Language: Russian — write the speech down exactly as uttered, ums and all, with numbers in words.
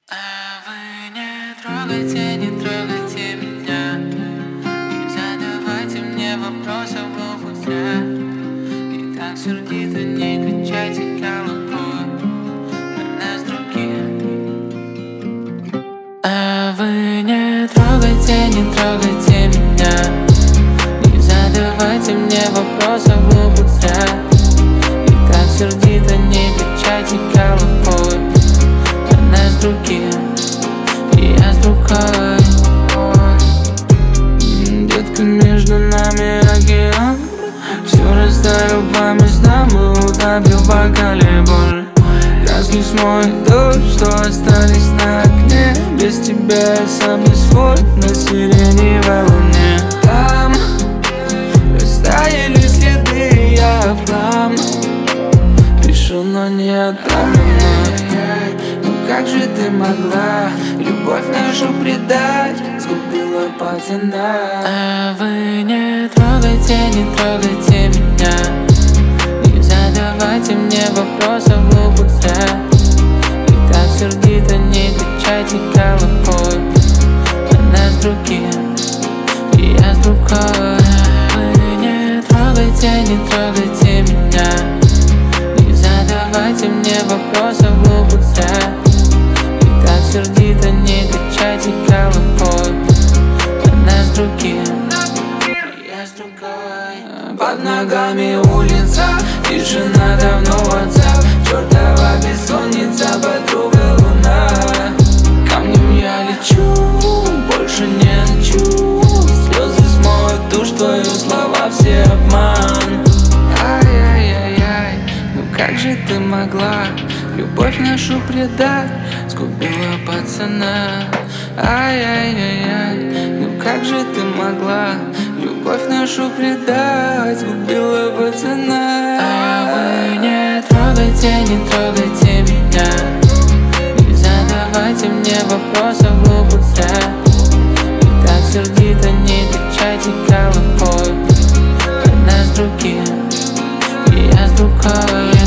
А вы не трогайте, не трогайте меня, не задавайте мне вопросов глупых зря. И так сердито не кричайте головой на нас других. А вы не трогайте, не трогайте меня, не задавайте мне вопросов глупых зря. И так сердито не кричайте головой на нас других. И я с другой. Детка, между нами океан, все расставил по местам и утопил в бокале боль. Краски смой дождь, что остались на окне. Без тебя я сам не свой на сиреневой луне. Там растаяли следы, я в хлам пишу, но не отправлю вновь. Ну как же ты могла любовь нашу предать? Сгубила пацана. А вы не трогайте, не трогайте меня, не задавайте мне вопросов глупых зря. И так сердито не кричайте головой на нас других. И я с другой. Вы не трогайте, не трогайте меня, не задавайте мне вопросов глупых зря. И так сердито не кричайте головой на нас других. Я с другой. Под ногами улица, тишина давно WhatsApp. Чёртова бессонница, подруга луна. Камнем я лечу, больше не хочу. Слезы смоют тушь твою, слова все обман. Ай-яй-яй-яй, ну как же ты могла любовь нашу предать? Сгубила пацана. Ай-яй-яй-яй, ну как же ты могла любовь нашу предать? Сгубила пацана. А вы не трогайте, не трогайте меня, не задавайте мне вопросов глупых зря. И так сердито не кричайте головой на нас других. И я с другой.